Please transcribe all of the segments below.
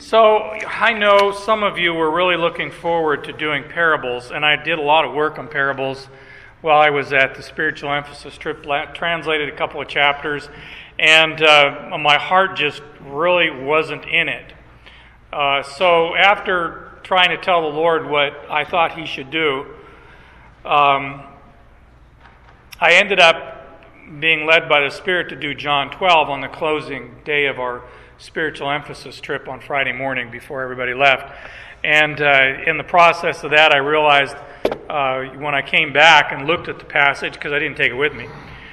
So I know some of you were really looking forward to doing parables, and I did a lot of work on parables while I was at the Spiritual Emphasis trip, translated a couple of chapters, and my heart just really wasn't in it. So after trying to tell the Lord what I thought He should do, I ended up being led by the Spirit to do John 12 on the closing day of our Spiritual Emphasis trip on Friday morning before everybody left. And in the process of that, I realized when I came back and looked at the passage, because I didn't take it with me,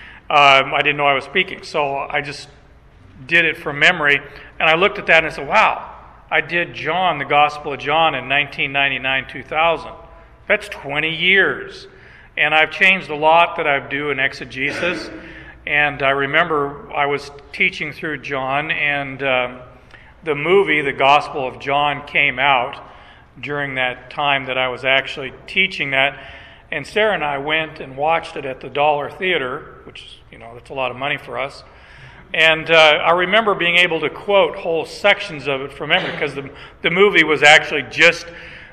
I didn't know I was speaking. So I just did it from memory. And I looked at that and I said, wow, I did John, the Gospel of John in 1999-2000. That's 20 years. And I've changed a lot that I do in exegesis. And I remember I was teaching through John, and the movie, The Gospel of John, came out during that time that I was actually teaching that. And Sarah and I went and watched it at the Dollar Theater, which, that's a lot of money for us. And I remember being able to quote whole sections of it from memory, because the movie was actually just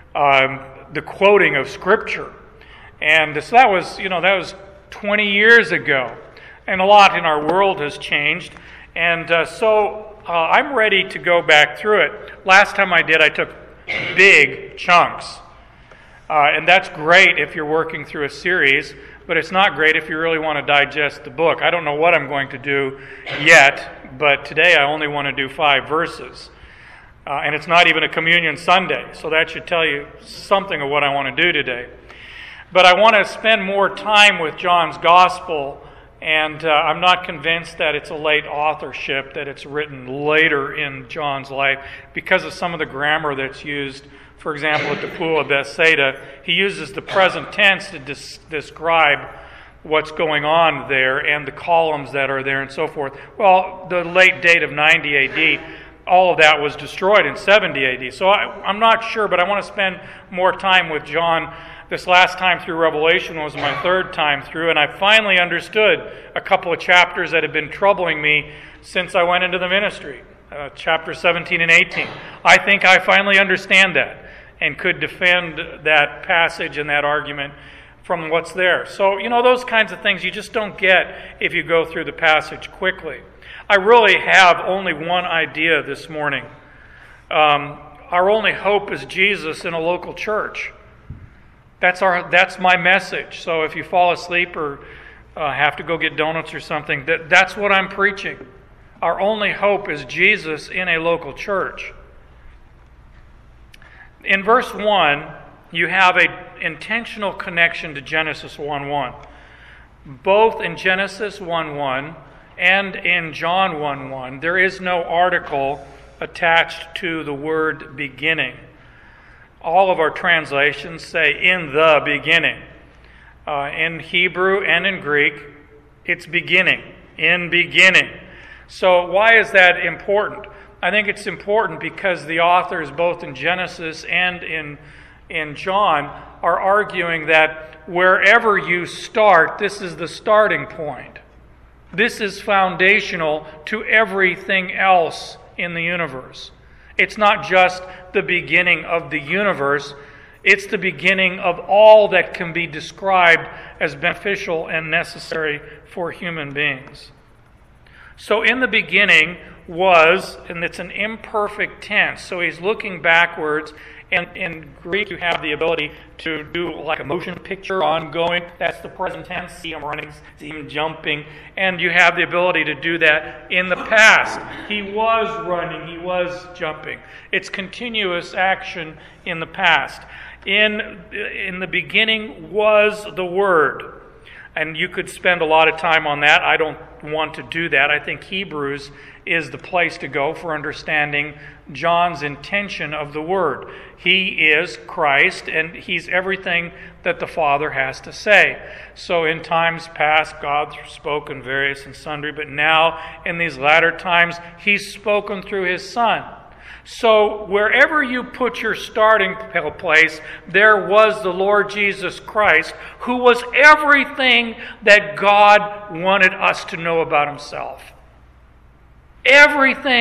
the quoting of Scripture. And so that was 20 years ago. And a lot in our world has changed. And so I'm ready to go back through it. Last time I did, I took big chunks. And that's great if you're working through a series, but it's not great if you really want to digest the book. I don't know what I'm going to do yet, but today I only want to do 5 verses. And it's not even a Communion Sunday, so that should tell you something of what I want to do today. But I want to spend more time with John's Gospel. And I'm not convinced that it's a late authorship, that it's written later in John's life, because of some of the grammar that's used. For example, at the Pool of Bethsaida, he uses the present tense to describe what's going on there and the columns that are there and so forth. Well, the late date of 90 A.D., all of that was destroyed in 70 A.D. So I'm not sure, but I want to spend more time with John. This last time through Revelation was my 3rd time through, and I finally understood a couple of chapters that had been troubling me since I went into the ministry, chapters 17 and 18. I think I finally understand that and could defend that passage and that argument from what's there. So, those kinds of things you just don't get if you go through the passage quickly. I really have only one idea this morning. Our only hope is Jesus in a local church. That's my message. So if you fall asleep or have to go get donuts or something, that's what I'm preaching. Our only hope is Jesus in a local church. In verse 1, you have an intentional connection to Genesis 1:1. Both in Genesis 1:1 and in John 1:1, there is no article attached to the word beginning. All of our translations say, in the beginning. In Hebrew and in Greek, it's beginning, in beginning. So why is that important? I think it's important because the authors, both in Genesis and in John, are arguing that wherever you start, this is the starting point. This is foundational to everything else in the universe. It's not just the beginning of the universe, it's the beginning of all that can be described as beneficial and necessary for human beings. So in the beginning was, and it's an imperfect tense, so he's looking backwards, and in Greek you have the ability to do like a motion picture ongoing. That's the present tense. See him running, see him jumping, and you have the ability to do that in the past. He was running, he was jumping. It's continuous action in the past. In the beginning was the Word. And you could spend a lot of time on that. I don't want to do that. I think Hebrews is the place to go for understanding John's intention of the Word. He is Christ, and He's everything that the Father has to say. So in times past, God spoke in various and sundry, but now in these latter times, He's spoken through His Son. So wherever you put your starting place, there was the Lord Jesus Christ, who was everything that God wanted us to know about Himself. Everything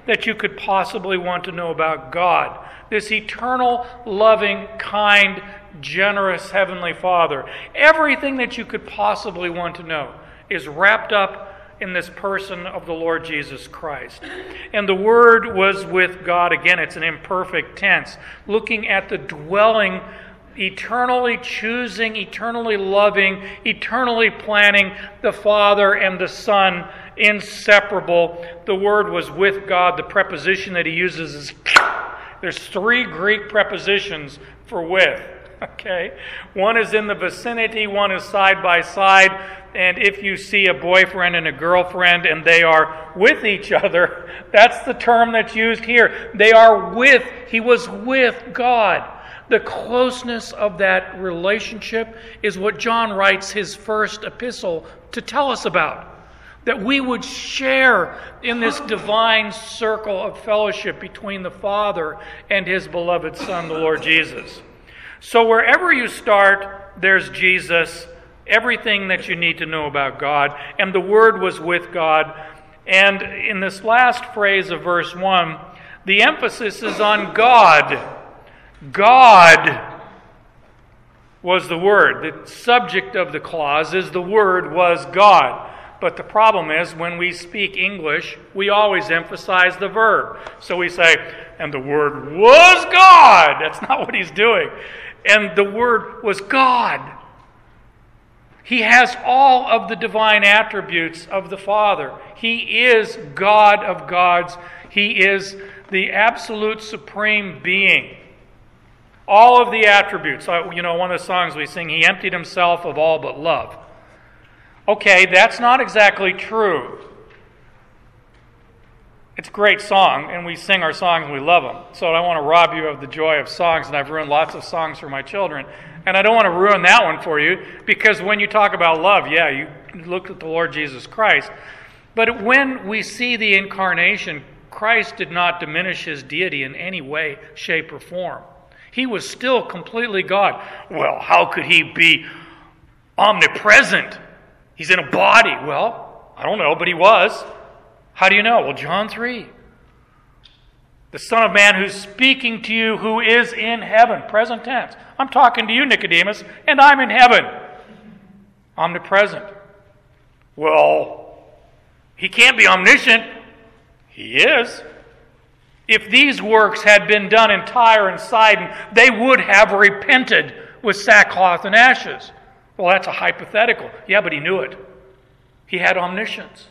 that you could possibly want to know about God. This eternal, loving, kind, generous Heavenly Father. Everything that you could possibly want to know is wrapped up in this person of the Lord Jesus Christ. And the Word was with God. Again, it's an imperfect tense. Looking at the dwelling, eternally choosing, eternally loving, eternally planning, the Father and the Son, inseparable. The Word was with God. The preposition that he uses is, there's 3 Greek prepositions for with. Okay? One is in the vicinity, one is side by side. And if you see a boyfriend and a girlfriend and they are with each other, that's the term that's used here. They are with, he was with God. The closeness of that relationship is what John writes his first epistle to tell us about. That we would share in this divine circle of fellowship between the Father and his beloved Son, the Lord Jesus. So wherever you start, there's Jesus, everything that you need to know about God, and the Word was with God. And in this last phrase of verse 1, the emphasis is on God. God was the Word. The subject of the clause is the Word was God. But the problem is, when we speak English, we always emphasize the verb. So we say, and the Word was God. That's not what he's doing. And the Word was God. He has all of the divine attributes of the Father. He is God of gods. He is the absolute supreme being. All of the attributes. You know, one of the songs we sing, he emptied himself of all but love. Okay, that's not exactly true. It's a great song, and we sing our songs and we love them. So I don't want to rob you of the joy of songs, and I've ruined lots of songs for my children. And I don't want to ruin that one for you, because when you talk about love, yeah, you look at the Lord Jesus Christ. But when we see the incarnation, Christ did not diminish his deity in any way, shape, or form. He was still completely God. Well, how could he be omnipresent? He's in a body. Well, I don't know, but he was. How do you know? Well, John 3. The Son of Man who's speaking to you, who is in heaven. Present tense. I'm talking to you, Nicodemus, and I'm in heaven. Omnipresent. Well, he can't be omniscient. He is. If these works had been done in Tyre and Sidon, they would have repented with sackcloth and ashes. Well, that's a hypothetical. Yeah, but he knew it. He had omniscience.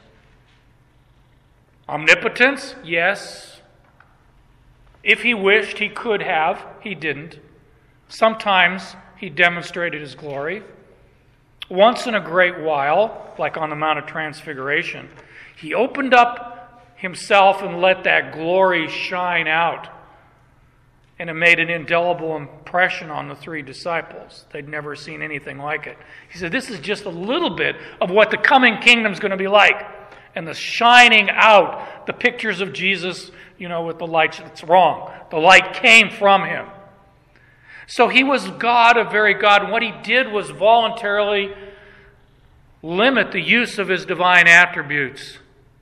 Omnipotence? Yes. If he wished, he could have. He didn't. Sometimes he demonstrated his glory. Once in a great while, like on the Mount of Transfiguration, he opened up himself and let that glory shine out. And it made an indelible impression on the 3 disciples. They'd never seen anything like it. He said, this is just a little bit of what the coming kingdom's going to be like. And the shining out, the pictures of Jesus, with the light, it's wrong. The light came from him. So he was God, a very God. And what he did was voluntarily limit the use of his divine attributes.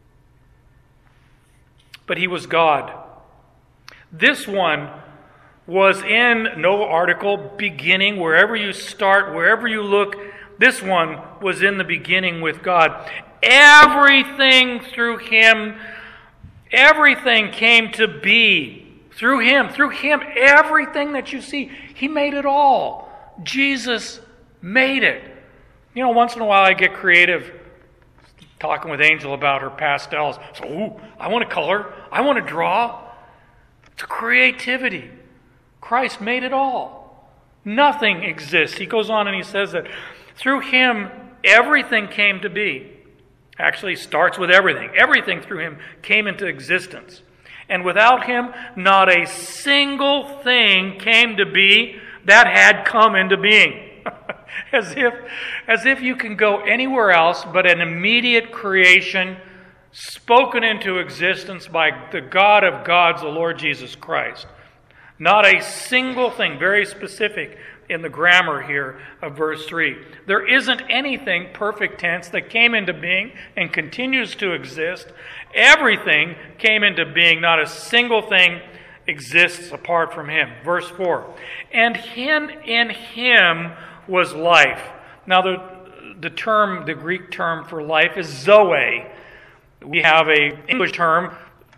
But he was God. This one was in no article, beginning, wherever you start, wherever you look, this one was in the beginning with God. Everything through him, everything came to be through him. Through him, everything that you see, he made it all. Jesus made it. Once in a while I get creative, talking with Angel about her pastels. So, I want to color. I want to draw. It's creativity. Christ made it all. Nothing exists. He goes on and he says that through him, everything came to be. Actually, starts with everything. Everything through him came into existence. And without him, not a single thing came to be that had come into being. As if you can go anywhere else but an immediate creation spoken into existence by the God of gods, the Lord Jesus Christ. Not a single thing, very specific, in the grammar here of verse 3. There isn't anything, perfect tense, that came into being and continues to exist. Everything came into being. Not a single thing exists apart from him. Verse 4. And in him was life. Now the Greek term for life is zoe. We have an English term,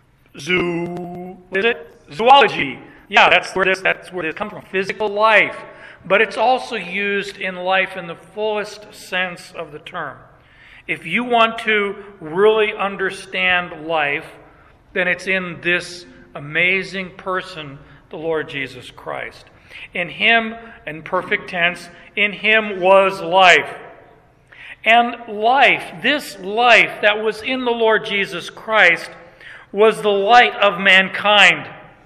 zoology. Yeah, that's where this comes from, physical life. But it's also used in life in the fullest sense of the term. If you want to really understand life, then it's in this amazing person, the Lord Jesus Christ. In him, in perfect tense, in him was life. And life, this life that was in the Lord Jesus Christ, was the light of mankind.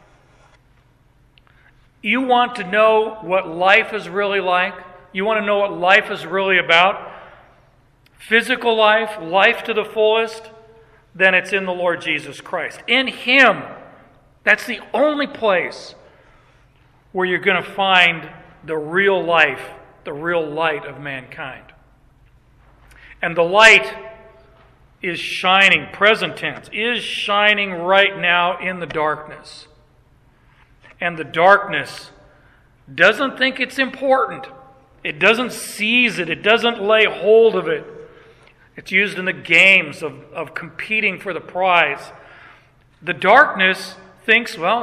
You want to know what life is really like? You want to know what life is really about? Physical life, life to the fullest? Then it's in the Lord Jesus Christ. In him, that's the only place where you're going to find the real life, the real light of mankind. And the light is shining, present tense, is shining right now in the darkness. And the darkness doesn't think it's important. It doesn't seize it. It doesn't lay hold of it. It's used in the games of competing for the prize. The darkness thinks, we're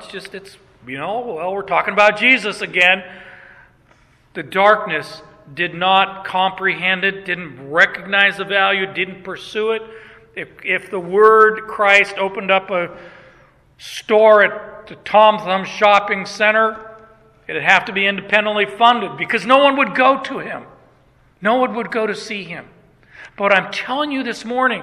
talking about Jesus again. The darkness did not comprehend it, didn't recognize the value, didn't pursue it. If the word Christ opened up a store at the Tom Thumb Shopping Center, it'd have to be independently funded because no one would go to him. No one would go to see him. But I'm telling you this morning,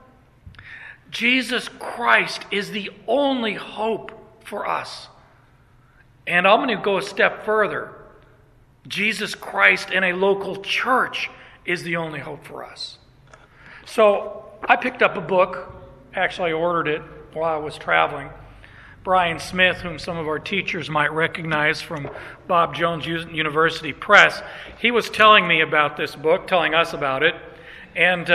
Jesus Christ is the only hope for us. And I'm going to go a step further. Jesus Christ in a local church is the only hope for us. So I picked up a book. Actually, I ordered it while I was traveling. Brian Smith, whom some of our teachers might recognize from Bob Jones University Press, he was telling me about this book, telling us about it. And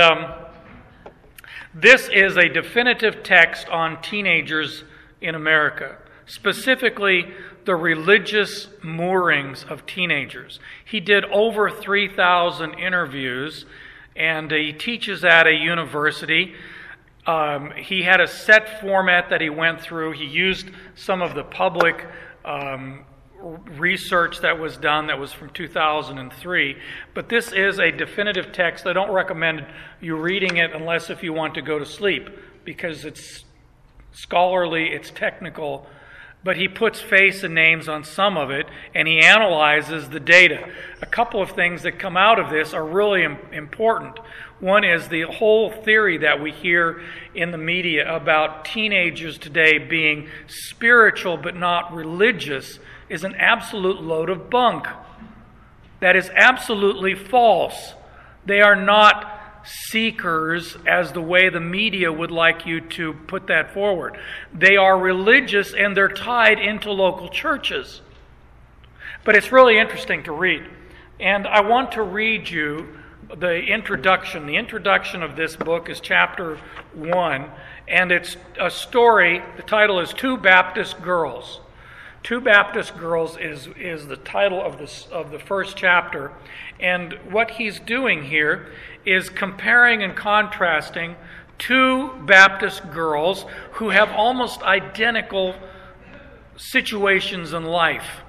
this is a definitive text on teenagers in America, specifically the religious moorings of teenagers. He did over 3,000 interviews, and he teaches at a university. He had a set format that he went through. He used some of the public research that was done that was from 2003. But this is a definitive text. I don't recommend you reading it unless if you want to go to sleep, because it's scholarly, it's technical, but he puts face and names on some of it, and he analyzes the data. A couple of things that come out of this are really important. One is the whole theory that we hear in the media about teenagers today being spiritual but not religious is an absolute load of bunk. That is absolutely false. They are not seekers as the way the media would like you to put that forward. They are religious and they're tied into local churches. But it's really interesting to read. And I want to read you the introduction. The introduction of this book is chapter 1, and it's a story. The title is Two Baptist Girls. Two Baptist Girls is the title of the first chapter. And what he's doing here is comparing and contrasting two Baptist girls who have almost identical situations in life.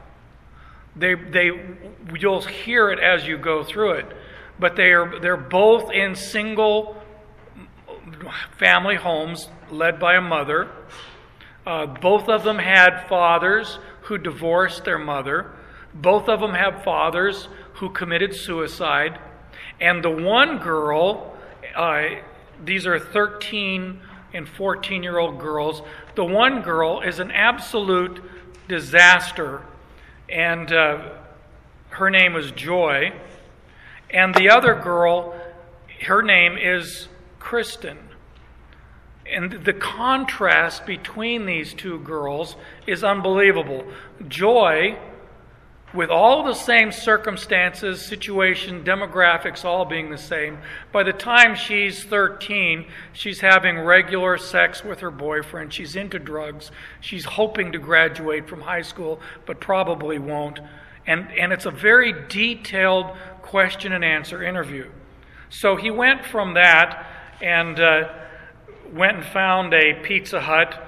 You'll hear it as you go through it, but they're both in single family homes led by a mother. Both of them had fathers who divorced their mother. Both of them have fathers who committed suicide. And the one girl, these are 13 and 14-year-old girls. The one girl is an absolute disaster, and her name is Joy. And the other girl, her name is Kristen. And the contrast between these two girls is unbelievable. Joy with all the same circumstances, situation, demographics all being the same, by the time she's 13, she's having regular sex with her boyfriend. She's into drugs. She's hoping to graduate from high school, but probably won't. And it's a very detailed question and answer interview. So he went from that and went and found a Pizza Hut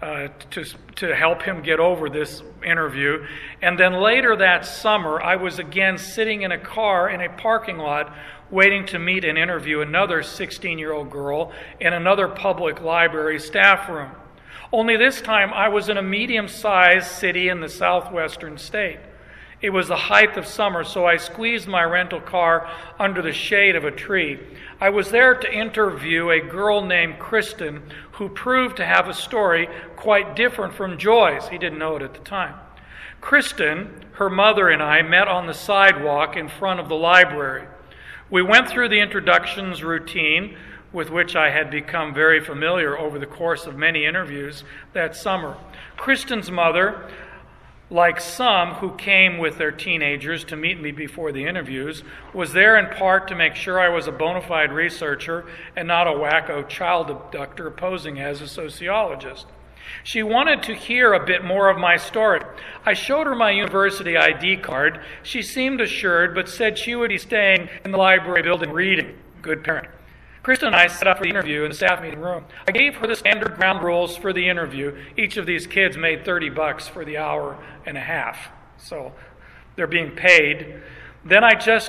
to help him get over this interview. And then later that summer, I was again sitting in a car in a parking lot waiting to meet and interview another 16-year-old girl in another public library staff room. Only this time I was in a medium-sized city in the southwestern state. It was the height of summer, so I squeezed my rental car under the shade of a tree. I was there to interview a girl named Kristen who proved to have a story quite different from Joy's. He didn't know it at the time. Kristen, her mother, and I met on the sidewalk in front of the library. We went through the introductions routine with which I had become very familiar over the course of many interviews that summer. Kristen's mother, like some who came with their teenagers to meet me before the interviews, was there in part to make sure I was a bona fide researcher and not a wacko child abductor posing as a sociologist. She wanted to hear a bit more of my story. I showed her my university ID card. She seemed assured, but said she would be staying in the library building reading. Good parent. Kristen and I set up for the interview in the staff meeting room. I gave her the standard ground rules for the interview. Each of these kids made $30 for the hour and a half. So they're being paid. Then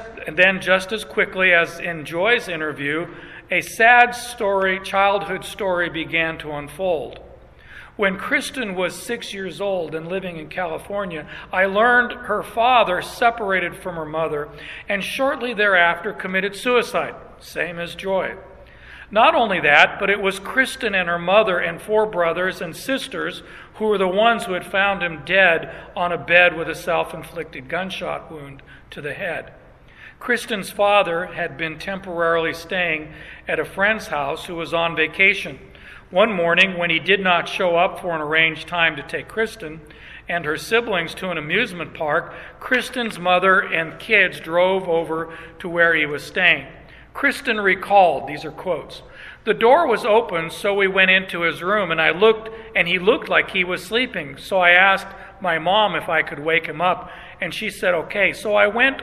just as quickly as in Joy's interview, a sad story, childhood story began to unfold. When Kristen was 6 years old and living in California, I learned her father separated from her mother and shortly thereafter committed suicide, same as Joy. Not only that, but it was Kristen and her mother and 4 brothers and sisters who were the ones who had found him dead on a bed with a self-inflicted gunshot wound to the head. Kristen's father had been temporarily staying at a friend's house who was on vacation. One morning, when he did not show up for an arranged time to take Kristen and her siblings to an amusement park, Kristen's mother and kids drove over to where he was staying. Kristen recalled, these are quotes, "The door was open, so we went into his room, and I looked, and he looked like he was sleeping. So I asked my mom if I could wake him up, and she said okay. So we went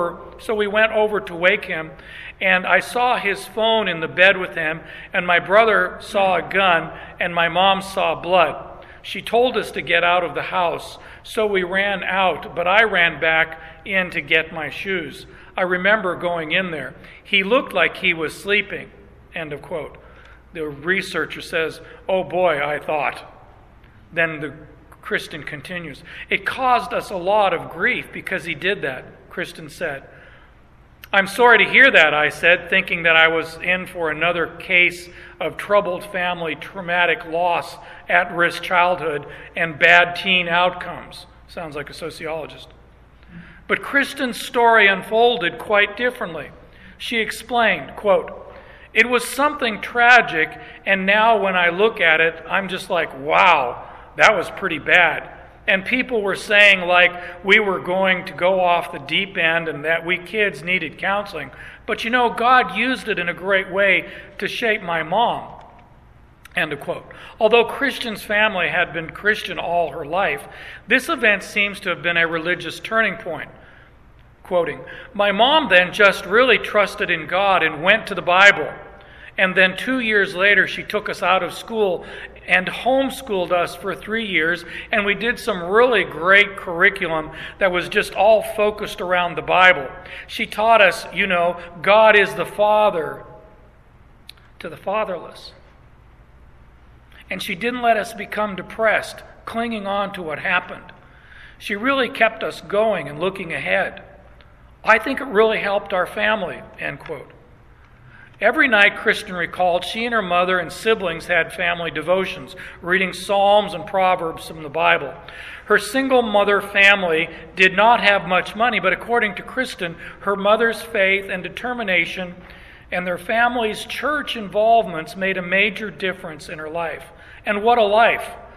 over to wake him, and I saw his phone in the bed with him, and my brother saw a gun, and my mom saw blood. She told us to get out of the house, so we ran out, but I ran back in to get my shoes. I remember going in there. He looked like he was sleeping." End of quote. The researcher says, "Oh boy, I thought." Then Kristen continues, "It caused us a lot of grief because he did that," Kristen said. "I'm sorry to hear that," I said, thinking that I was in for another case of troubled family, traumatic loss, at-risk childhood, and bad teen outcomes. Sounds like a sociologist. But Kristen's story unfolded quite differently. She explained, quote, "It was something tragic, and now when I look at it, I'm just like, wow, that was pretty bad. And people were saying like we were going to go off the deep end and that we kids needed counseling. But you know, God used it in a great way to shape my mom." End of quote. Although Kristen's family had been Christian all her life, this event seems to have been a religious turning point. Quoting, "My mom then just really trusted in God and went to the Bible. And then 2 years later, she took us out of school and homeschooled us for 3 years, and we did some really great curriculum that was just all focused around the Bible. She taught us, you know, God is the Father to the fatherless. And she didn't let us become depressed, clinging on to what happened. She really kept us going and looking ahead. I think it really helped our family," end quote. Every night, Kristen recalled, she and her mother and siblings had family devotions, reading Psalms and Proverbs from the Bible. Her single mother family did not have much money, but according to Kristen, her mother's faith and determination and their family's church involvements made a major difference in her life. And what a life!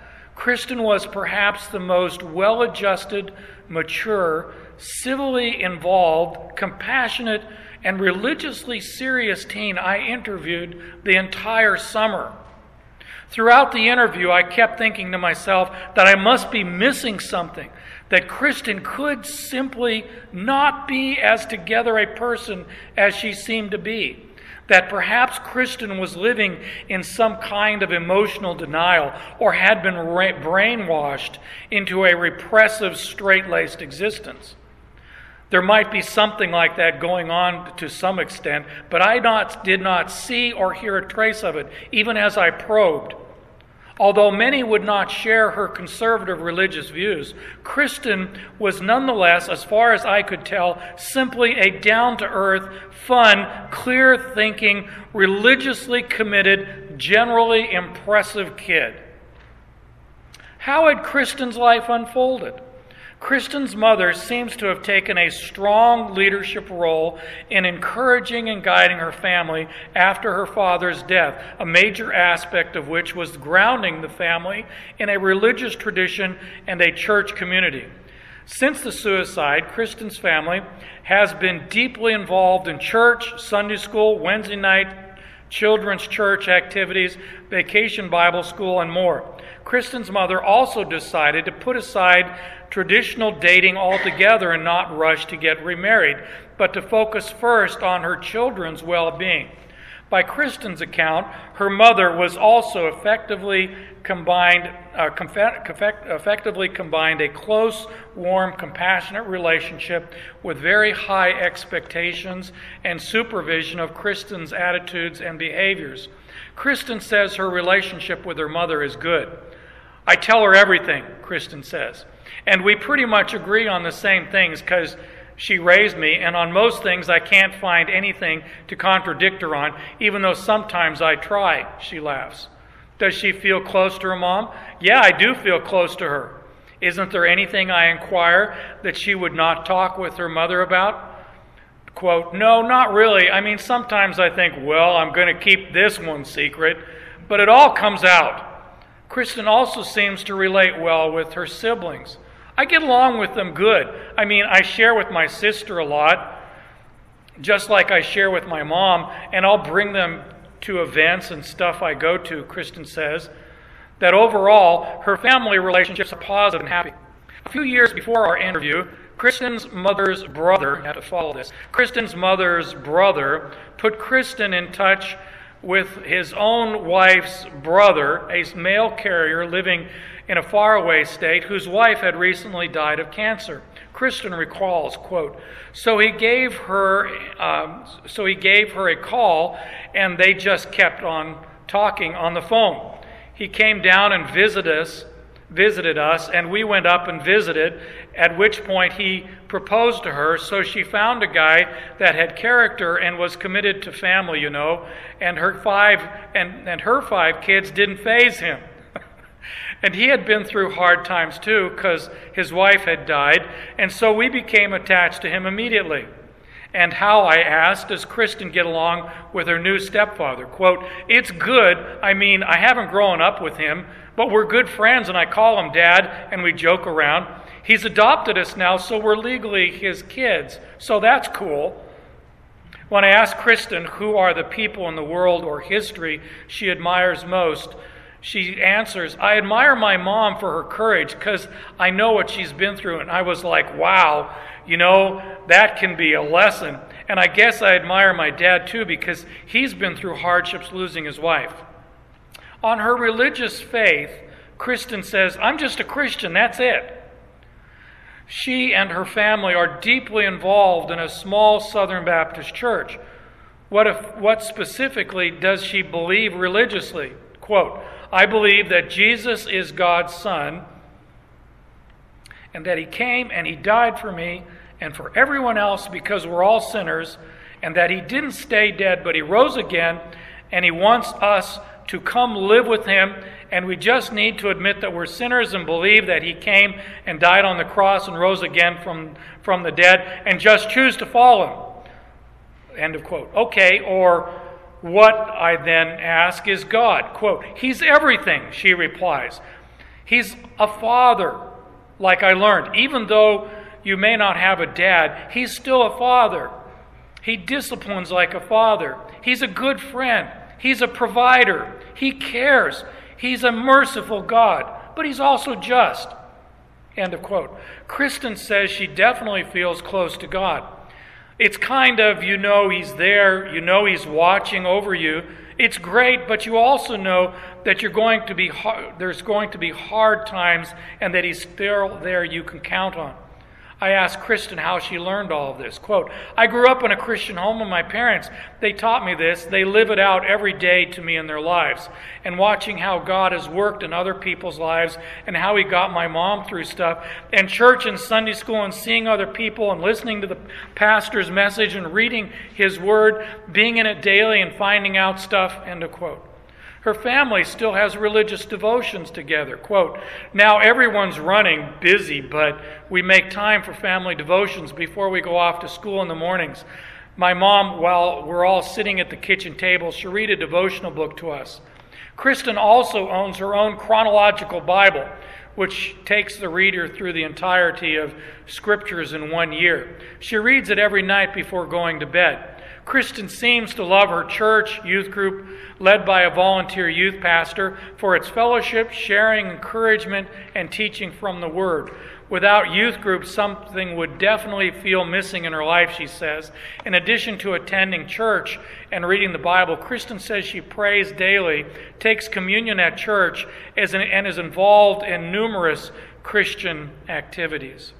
Kristen was perhaps the most well-adjusted, mature, civilly involved, compassionate, and religiously serious teen I interviewed the entire summer. Throughout the interview, I kept thinking to myself that I must be missing something, that Kristen could simply not be as together a person as she seemed to be, that perhaps Kristen was living in some kind of emotional denial or had been brainwashed into a repressive, straight-laced existence. There might be something like that going on to some extent, but I did not see or hear a trace of it, even as I probed. Although many would not share her conservative religious views, Kristen was nonetheless, as far as I could tell, simply a down-to-earth, fun, clear-thinking, religiously committed, generally impressive kid. How had Kristen's life unfolded? Kristen's mother seems to have taken a strong leadership role in encouraging and guiding her family after her father's death, a major aspect of which was grounding the family in a religious tradition and a church community. Since the suicide, Kristen's family has been deeply involved in church, Sunday school, Wednesday night, children's church activities, vacation Bible school, and more. Kristen's mother also decided to put aside traditional dating altogether and not rush to get remarried, but to focus first on her children's well-being. By Kristen's account, her mother was also effectively combined a close, warm, compassionate relationship with very high expectations and supervision of Kristen's attitudes and behaviors. Kristen says her relationship with her mother is good. I tell her everything, Kristen says. And we pretty much agree on the same things because she raised me, and on most things I can't find anything to contradict her on, even though sometimes I try, she laughs. Does she feel close to her mom? Yeah, I do feel close to her. Isn't there anything I inquire that she would not talk with her mother about? Quote, no, not really. I mean, sometimes I think, well, I'm going to keep this one secret, but it all comes out. Kristen also seems to relate well with her siblings. I get along with them good. I mean, I share with my sister a lot, just like I share with my mom, and I'll bring them to events and stuff I go to, Kristen says. That overall, her family relationships are positive and happy. A few years before our interview, Kristen's mother's brother, you have to follow this, Kristen's mother's brother put Kristen in touch with his own wife's brother, a mail carrier living in a faraway state whose wife had recently died of cancer. Kristen recalls, quote, so he gave her a call, and they just kept on talking on the phone. He came down and visited us, and we went up and visited, at which point he proposed to her, so she found a guy that had character and was committed to family, you know, and her five kids didn't faze him. And he had been through hard times too, because his wife had died, and so we became attached to him immediately. And how, I asked, does Kristen get along with her new stepfather? Quote, it's good. I mean, I haven't grown up with him, but we're good friends, and I call him Dad, and we joke around. He's adopted us now, so we're legally his kids, so that's cool. When I asked Kristen who are the people in the world or history she admires most, she answers, I admire my mom for her courage because I know what she's been through. And I was like, wow, you know, that can be a lesson. And I guess I admire my dad too because he's been through hardships losing his wife. On her religious faith, Kristen says, I'm just a Christian, that's it. She and her family are deeply involved in a small Southern Baptist church. What specifically does she believe religiously? Quote, I believe that Jesus is God's Son and that He came and He died for me and for everyone else because we're all sinners, and that He didn't stay dead but He rose again, and He wants us to come live with Him, and we just need to admit that we're sinners and believe that He came and died on the cross and rose again from the dead and just choose to follow Him. End of quote. Okay, or what I then ask is God. Quote, He's everything, she replies. He's a father, like I learned. Even though you may not have a dad, he's still a father. He disciplines like a father. He's a good friend. He's a provider. He cares. He's a merciful God, but he's also just. End of quote. Kristen says she definitely feels close to God. It's kind of, you know he's there, you know he's watching over you. It's great, but you also know that there's going to be hard times and that he's still there you can count on. I asked Kristen how she learned all of this. Quote, I grew up in a Christian home with my parents. They taught me this. They live it out every day to me in their lives. And watching how God has worked in other people's lives and how he got my mom through stuff, and church and Sunday school and seeing other people and listening to the pastor's message and reading his word, being in it daily and finding out stuff, end of quote. Her family still has religious devotions together. Quote, now everyone's running busy, but we make time for family devotions before we go off to school in the mornings. My mom, while we're all sitting at the kitchen table, she'll read a devotional book to us. Kristen also owns her own chronological Bible, which takes the reader through the entirety of scriptures in 1 year. She reads it every night before going to bed. Kristen seems to love her church youth group led by a volunteer youth pastor for its fellowship, sharing, encouragement, and teaching from the Word. Without youth group, something would definitely feel missing in her life, she says. In addition to attending church and reading the Bible, Kristen says she prays daily, takes communion at church, and is involved in numerous Christian activities.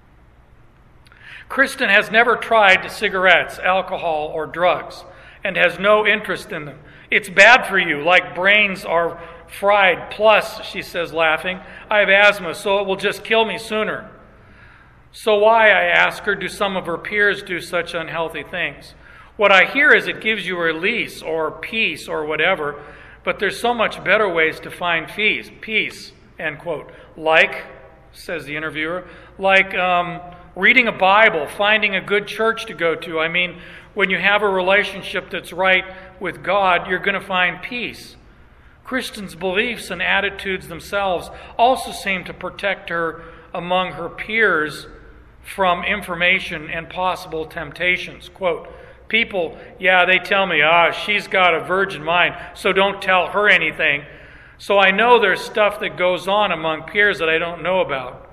Kristen has never tried cigarettes, alcohol, or drugs, and has no interest in them. It's bad for you, like brains are fried. Plus, she says, laughing, I have asthma, so it will just kill me sooner. So why, I ask her, do some of her peers do such unhealthy things? What I hear is it gives you release or peace or whatever, but there's so much better ways to find peace, end quote. Like, says the interviewer, like reading a Bible, finding a good church to go to. I mean, when you have a relationship that's right with God, you're going to find peace. Kristen's beliefs and attitudes themselves also seem to protect her among her peers from information and possible temptations. Quote, people, they tell me, she's got a virgin mind, so don't tell her anything. So I know there's stuff that goes on among peers that I don't know about.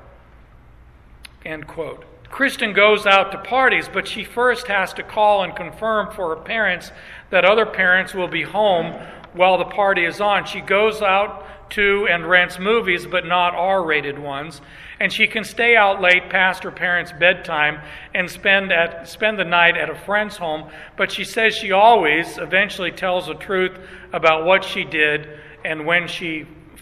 End quote. Kristen goes out to parties, but she first has to call and confirm for her parents that other parents will be home while the party is on. She goes out to and rents movies, but not R-rated ones. And she can stay out late past her parents' bedtime and spend the night at a friend's home. But she says she always eventually tells the truth about what she did and when she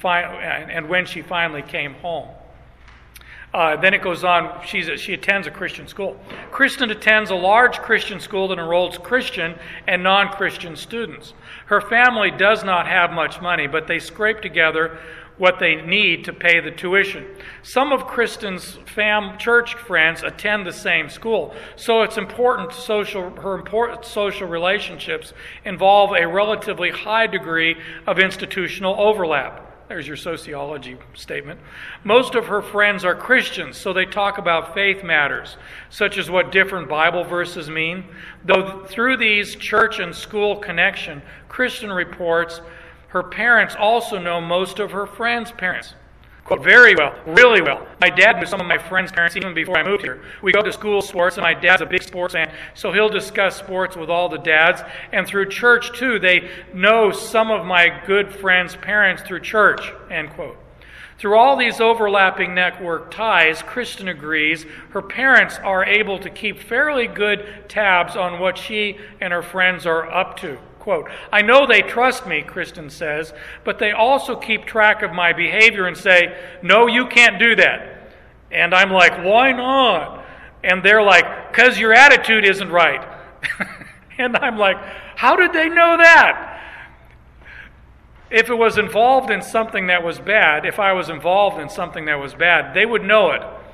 finally came home. Then it goes on, she attends a Christian school. Kristen attends a large Christian school that enrolls Christian and non-Christian students. Her family does not have much money, but they scrape together what they need to pay the tuition. Some of Kristen's church friends attend the same school, so it's important her important social relationships involve a relatively high degree of institutional overlap. There's your sociology statement. Most of her friends are Christians, so they talk about faith matters, such as what different Bible verses mean. Though through these church and school connection, Kristen reports her parents also know most of her friends' parents. Quote, very well, really well. My dad knew some of my friends' parents even before I moved here. We go to school sports, and my dad's a big sports fan, so he'll discuss sports with all the dads. And through church, too, they know some of my good friends' parents through church, end quote. Through all these overlapping network ties, Kristen agrees her parents are able to keep fairly good tabs on what she and her friends are up to. Quote, I know they trust me, Kristen says, but they also keep track of my behavior and say, no, you can't do that. And I'm like, why not? And they're like, because your attitude isn't right. And I'm like, how did they know that? If it was involved in something that was bad, if I was involved in something that was bad, they would know it.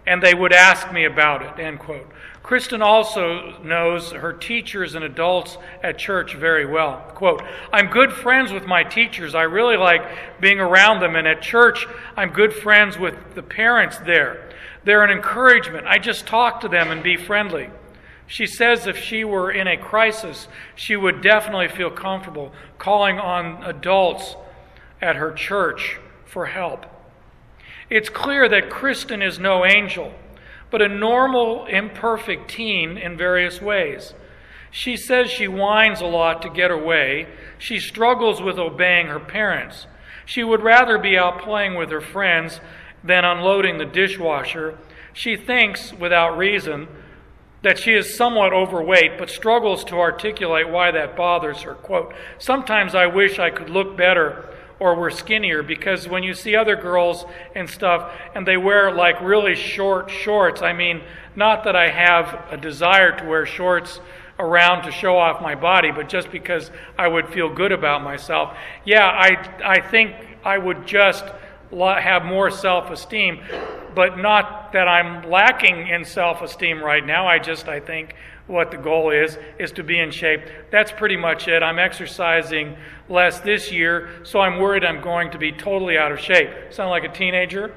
and they would ask me about it, end quote. Kristen also knows her teachers and adults at church very well. Quote, I'm good friends with my teachers. I really like being around them. And at church, I'm good friends with the parents there. They're an encouragement. I just talk to them and be friendly. She says if she were in a crisis, she would definitely feel comfortable calling on adults at her church for help. It's clear that Kristen is no angel, but a normal, imperfect teen in various ways. She says she whines a lot to get her way. She struggles with obeying her parents. She would rather be out playing with her friends than unloading the dishwasher. She thinks, without reason, that she is somewhat overweight, but struggles to articulate why that bothers her. Quote, sometimes I wish I could look better or were skinnier, because when you see other girls and stuff and they wear like really short shorts, I mean, not that I have a desire to wear shorts around to show off my body, but just because I would feel good about myself. Yeah, I think I would just have more self-esteem, but not that I'm lacking in self-esteem right now. I think what the goal is to be in shape. That's pretty much it. I'm exercising less this year, so I'm worried I'm going to be totally out of shape. Sound like a teenager?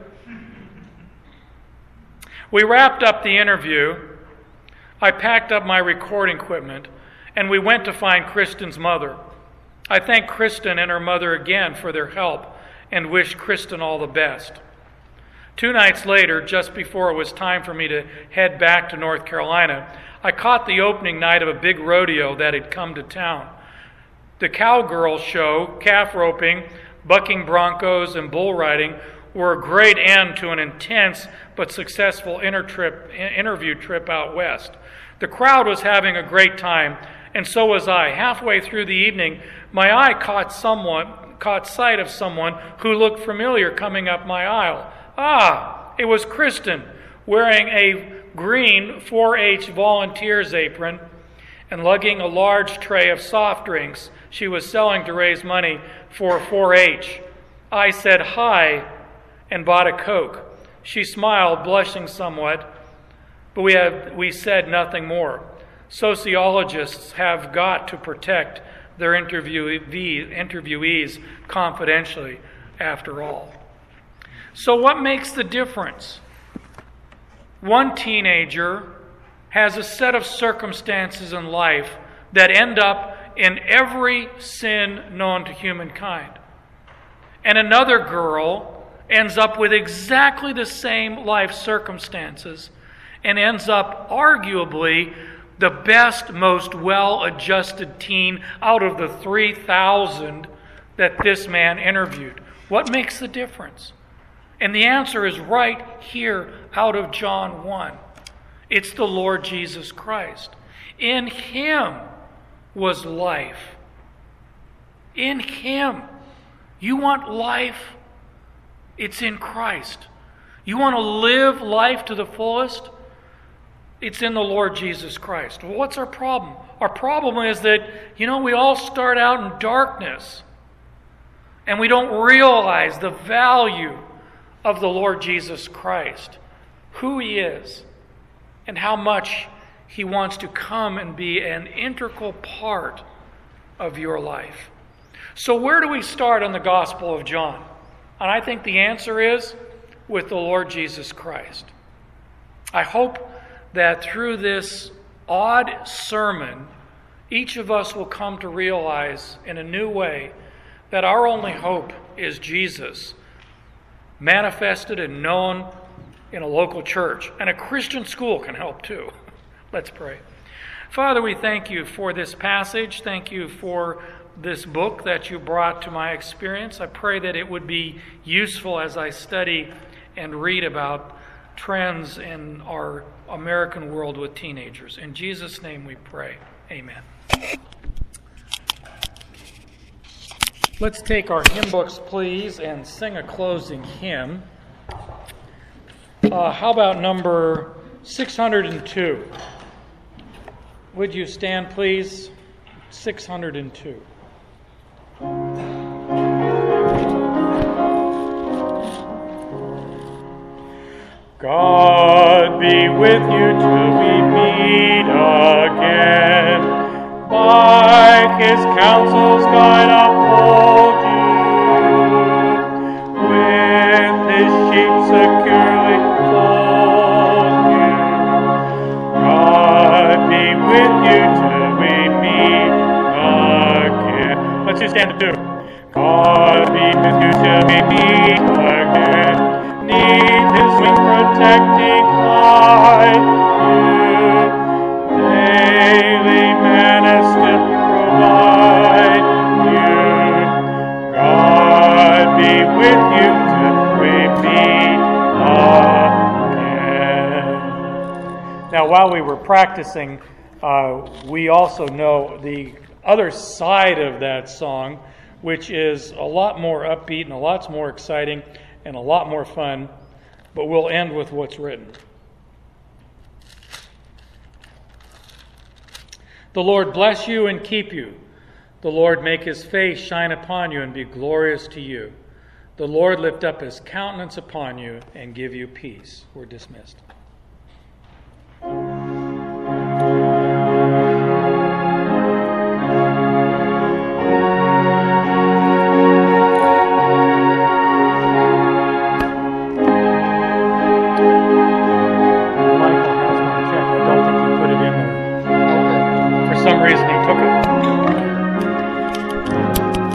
We wrapped up the interview. I packed up my recording equipment, and we went to find Kristen's mother. I thank Kristen and her mother again for their help and wish Kristen all the best. 2 nights later, just before it was time for me to head back to North Carolina, I caught the opening night of a big rodeo that had come to town. The cowgirl show, calf roping, bucking broncos, and bull riding were a great end to an intense but successful interview trip out west. The crowd was having a great time, and so was I. Halfway through the evening, my eye caught sight of someone who looked familiar coming up my aisle. Ah, it was Kristen, wearing a green 4-H volunteer's apron and lugging a large tray of soft drinks she was selling to raise money for 4-H. I said hi and bought a Coke. She smiled, blushing somewhat, but we said nothing more. Sociologists have got to protect their interviewees confidentially, after all. So what makes the difference? One teenager has a set of circumstances in life that end up in every sin known to humankind. And another girl ends up with exactly the same life circumstances and ends up arguably the best, most well-adjusted teen out of the 3,000 that this man interviewed. What makes the difference? And the answer is right here out of John 1. It's the Lord Jesus Christ. In Him was life. In Him. You want life? It's in Christ. You want to live life to the fullest? It's in the Lord Jesus Christ. Well, what's our problem? Our problem is that, we all start out in darkness. And we don't realize the value of the Lord Jesus Christ, who He is, and how much He wants to come and be an integral part of your life. So where do we start on the Gospel of John? And I think the answer is with the Lord Jesus Christ. I hope that through this odd sermon, each of us will come to realize in a new way that our only hope is Jesus, manifested and known in a local church. And a Christian school can help too. Let's pray. Father, we thank You for this passage. Thank You for this book that You brought to my experience. I pray that it would be useful as I study and read about trends in our American world with teenagers. In Jesus' name we pray. Amen. Let's take our hymn books, please, and sing a closing hymn. How about number 602? Would you stand, please? 602. God be with you till we meet again. By his counsels guide uphold you, with his sheep securely fold you. God be with you till we meet again. Let's just stand to do. God be with you till we meet again. Need his wing protecting hide you. Daily manna still provide you. God be with you till we meet again. Now, while we were practicing, we also know the other side of that song, which is a lot more upbeat and a lot more exciting and a lot more fun, but we'll end with what's written. The Lord bless you and keep you. The Lord make his face shine upon you and be glorious to you. The Lord lift up his countenance upon you and give you peace. We're dismissed. For some reason he took it.